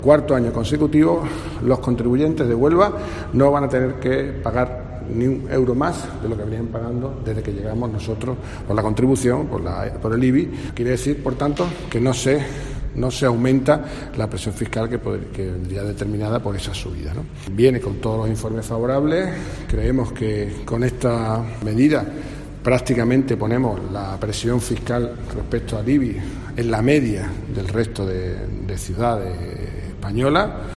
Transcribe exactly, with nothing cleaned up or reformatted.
Cuarto año consecutivo, los contribuyentes de Huelva no van a tener que pagar ni un euro más de lo que venían pagando desde que llegamos nosotros por la contribución, por, la, por el I B I. Quiere decir, por tanto, que no se, no se aumenta la presión fiscal que, poder, que vendría determinada por esa subida, ¿no? Viene con todos los informes favorables. Creemos que con esta medida prácticamente ponemos la presión fiscal respecto al I B I en la media del resto de, de ciudades españolas.